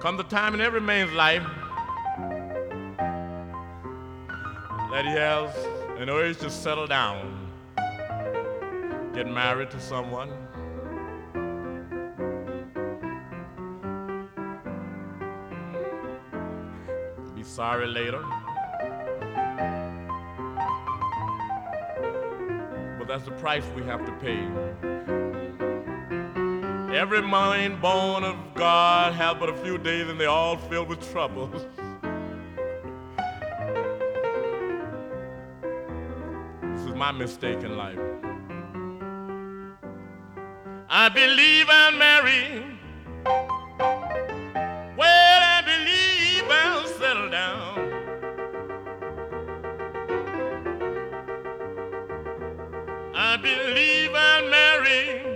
Comes a time in every man's life that he has an urge to settle down, get married to someone. Be sorry later. But that's the price we have to pay. Every man born of God has but a few days and they're all filled with troubles. This is my mistake in life. I believe I'm married. Well, I believe I'll settle down. I believe I'm married.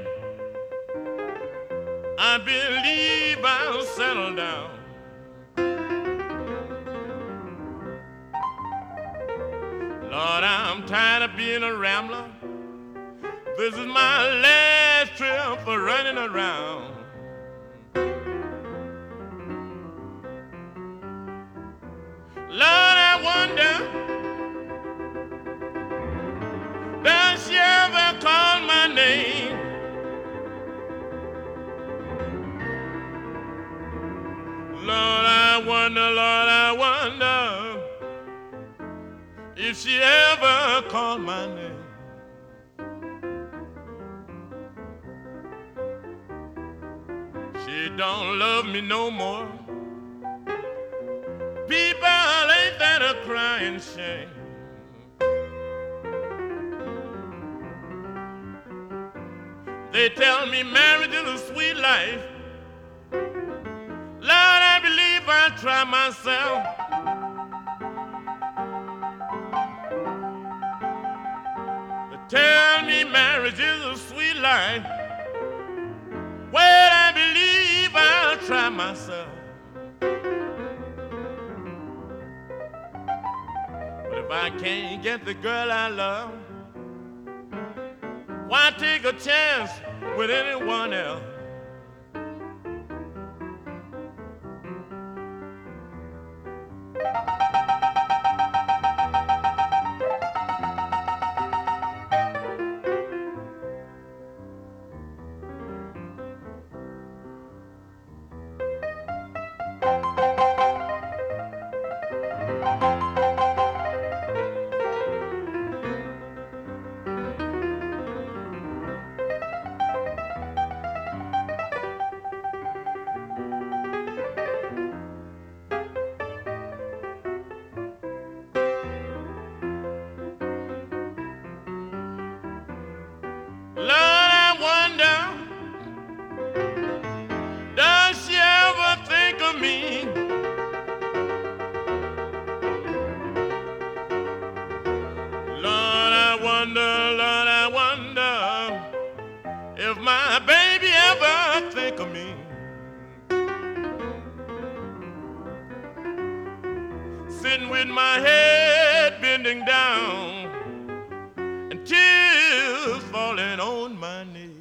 I believe I'll settle down. Lord, I'm tired of being a rambler. This is my last trip for running around. Lord, I wonder, does she ever call my name? Lord, I wonder if she ever called my name. She don't love me no more. People, ain't that a crying shame? They tell me marriage is a sweet life. Lord, I believe I'll try myself. They tell me marriage is a sweet life. Well, I believe I'll try myself. But if I can't get the girl I love, why take a chance with anyone else? Lord, I wonder, does she ever think of me? Lord, I wonder if my baby ever think of me. Sitting with my head bending down and tears falling on my knees.